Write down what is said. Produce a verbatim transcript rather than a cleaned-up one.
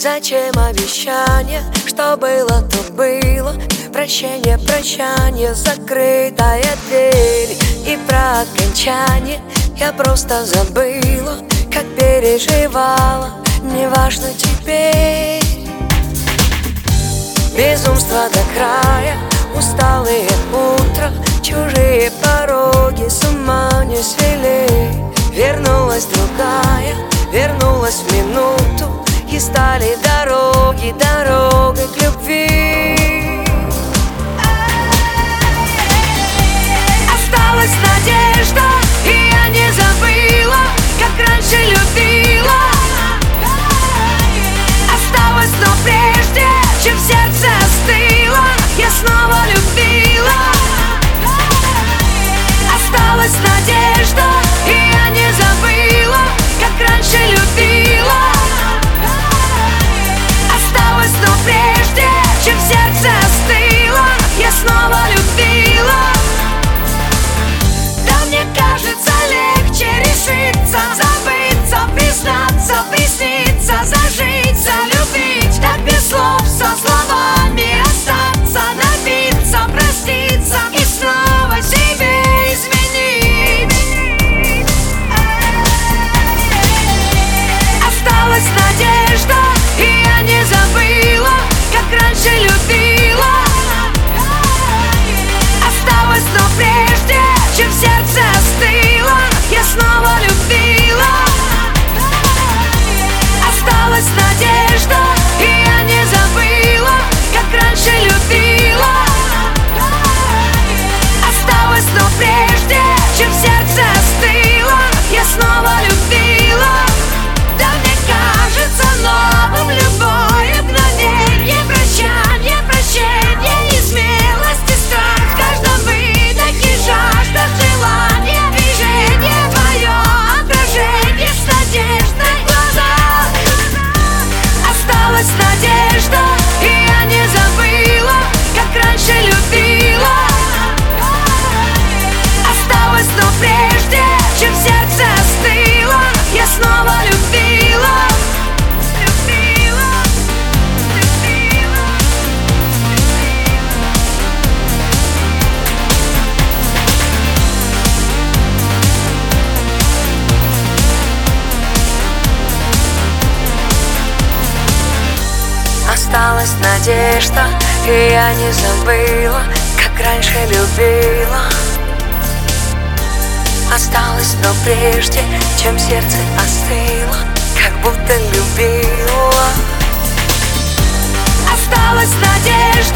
Зачем обещание? Что было, то было. Прощение, прощание, закрытая дверь. И про окончание я просто забыла, как переживала, неважно теперь. Безумство до края, усталые утра, чужие пороги с ума не свели. Вернулась другая, вернулась в минуту, и стали дороги, дорогой к любви. Осталась надежда, и я не забыла, как раньше любила. Осталось, но прежде, чем сердце остыло, я снова любила. Осталась надежда, и я не забыла, как раньше любила. Осталось, но прежде, чем сердце остыло, я снова любила. Да мне кажется, легче решиться, забыться, признаться, присниться, зажить, залюбить. Так без слов, со словами остаться, напиться, проститься и снова себе изменить. Осталась надежда, и я не забыла, как раньше любила. Осталось, но прежде, чем сердце остыло, я снова любила. Осталась надежда, и я не забыла, как раньше любила. Осталось, но прежде, чем сердце остыло, я снова любила. Да мне кажется новым любое мгновенье, прощание, прощение и смелость и страх в каждом выдохе, жажда, желание, движение твое, отражение с надеждой в глазах. Осталась надежда, и я не забыла, как раньше любила. Осталось, но прежде, чем сердце остыло, я снова любила. Любила, любила, осталась надежда, и я не забыла, как раньше любила. Осталось, но прежде, чем сердце остыло, как будто любила. Осталась надежда.